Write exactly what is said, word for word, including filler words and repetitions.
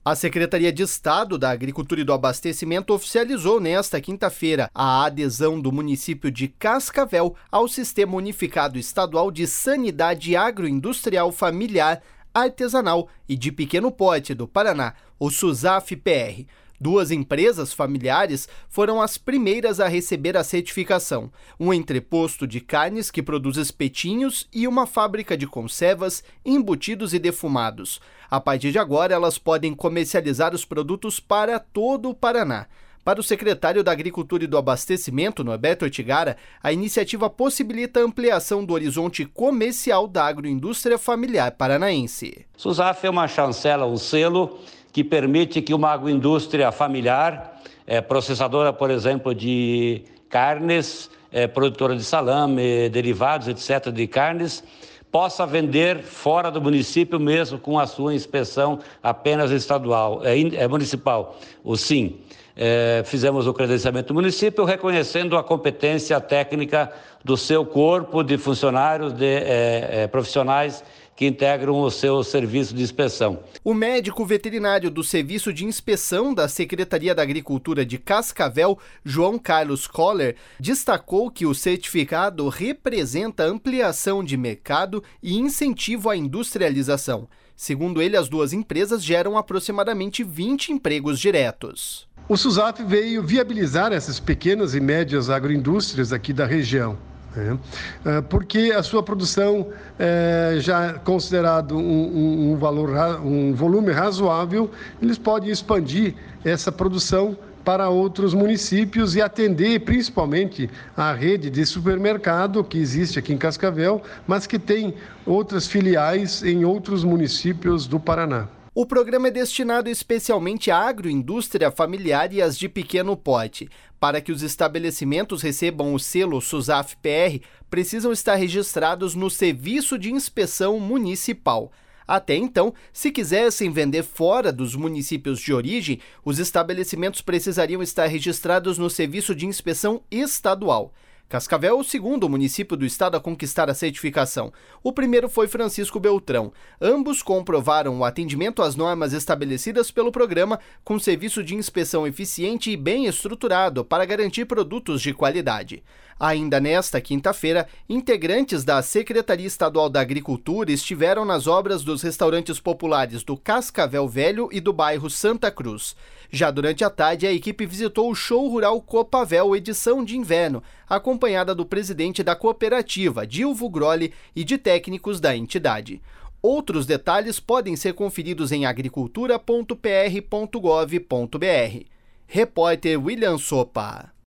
A Secretaria de Estado da Agricultura e do Abastecimento oficializou nesta quinta-feira a adesão do município de Cascavel ao Sistema Unificado Estadual de Sanidade Agroindustrial Familiar, Artesanal e de Pequeno Porte do Paraná, o SUSAF-P R. Duas empresas familiares foram as primeiras a receber a certificação: um entreposto de carnes que produz espetinhos e uma fábrica de conservas, embutidos e defumados. A partir de agora, elas podem comercializar os produtos para todo o Paraná. Para o secretário da Agricultura e do Abastecimento, Norberto Ortigara, a iniciativa possibilita a ampliação do horizonte comercial da agroindústria familiar paranaense. SUSAF é uma chancela, um selo que permite que uma agroindústria familiar, é, processadora, por exemplo, de carnes, é, produtora de salame, derivados, etcétera, de carnes, possa vender fora do município mesmo com a sua inspeção apenas estadual, é, é municipal, o SIM. É, fizemos o credenciamento do município reconhecendo a competência técnica do seu corpo de funcionários, de é, é, profissionais que integram o seu serviço de inspeção. O médico veterinário do Serviço de Inspeção da Secretaria da Agricultura de Cascavel, João Carlos Koller, destacou que o certificado representa ampliação de mercado e incentivo à industrialização. Segundo ele, as duas empresas geram aproximadamente vinte empregos diretos. O SUSAF veio viabilizar essas pequenas e médias agroindústrias aqui da região, né? Porque a sua produção é já considerado um, um, um, valor, um volume razoável, eles podem expandir essa produção para outros municípios e atender principalmente a rede de supermercado que existe aqui em Cascavel, mas que tem outras filiais em outros municípios do Paraná. O programa é destinado especialmente à agroindústria familiar e às de pequeno porte. Para que os estabelecimentos recebam o selo SUSAF-P R, precisam estar registrados no Serviço de Inspeção Municipal. Até então, se quisessem vender fora dos municípios de origem, os estabelecimentos precisariam estar registrados no Serviço de Inspeção Estadual. Cascavel é o segundo município do estado a conquistar a certificação. O primeiro foi Francisco Beltrão. Ambos comprovaram o atendimento às normas estabelecidas pelo programa, com serviço de inspeção eficiente e bem estruturado para garantir produtos de qualidade. Ainda nesta quinta-feira, integrantes da Secretaria Estadual da Agricultura estiveram nas obras dos restaurantes populares do Cascavel Velho e do bairro Santa Cruz. Já durante a tarde, a equipe visitou o Show Rural Copavel edição de inverno, acompanhada do presidente da cooperativa, Dilvo Grolli, e de técnicos da entidade. Outros detalhes podem ser conferidos em agricultura ponto p r ponto gov ponto b r. Repórter William Sopa.